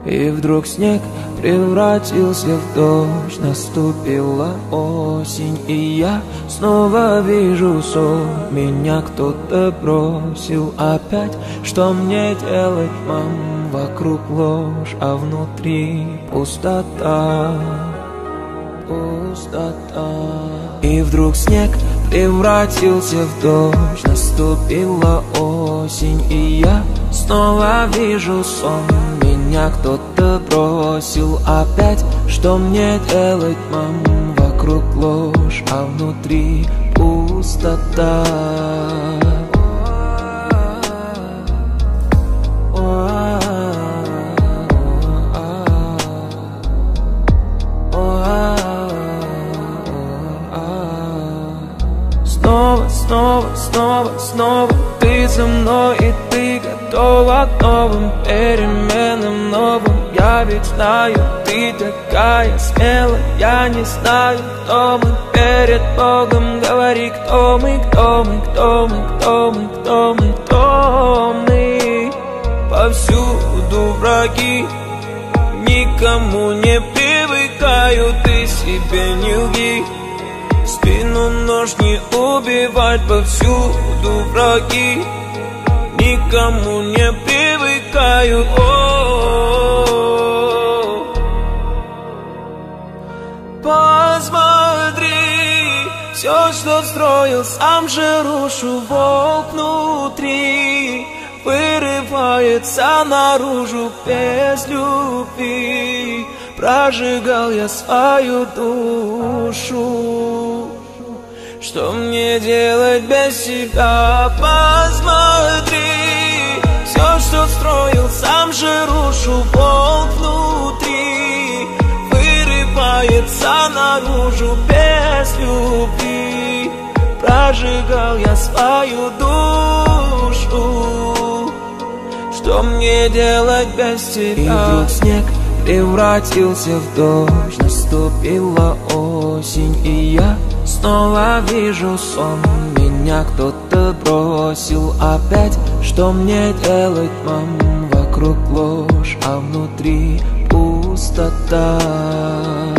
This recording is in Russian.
И вдруг снег превратился в дождь. Наступила осень, и я снова вижу сон. Меня кто-то бросил опять. Что мне делать, мам? Вокруг ложь, а внутри пустота. Пустота. И вдруг снег превратился в дождь. Наступила осень, и я снова вижу сон. Меня кто-то бросил опять. Что мне делать, мам? Вокруг ложь, а внутри пустота. Снова ты со мной, и ты готова к новым переменам, новым. Я ведь знаю, ты такая смелая. Я не знаю, кто мы перед Богом. Говори, кто мы, кто мы, кто мы, кто мы, кто мы, кто мы. Повсюду враги, никому не привыкаю. Ты себе не лги, в спину нож не убивать. Повсюду враги, никому не привыкаю. Посмотри, все, что строил, сам же рушу. Волк внутри вырывается наружу без любви. Прожигал я свою душу. Что мне делать без тебя? Посмотри, все, что строил, сам же рушу. Волк внутри вырывается наружу без любви. Прожигал я свою душу. Что мне делать без тебя? И вдруг снег превратился в дождь. Наступила осень, и я снова вижу сон. Меня кто-то бросил опять. Что мне делать, мам? Вокруг ложь, а внутри пустота.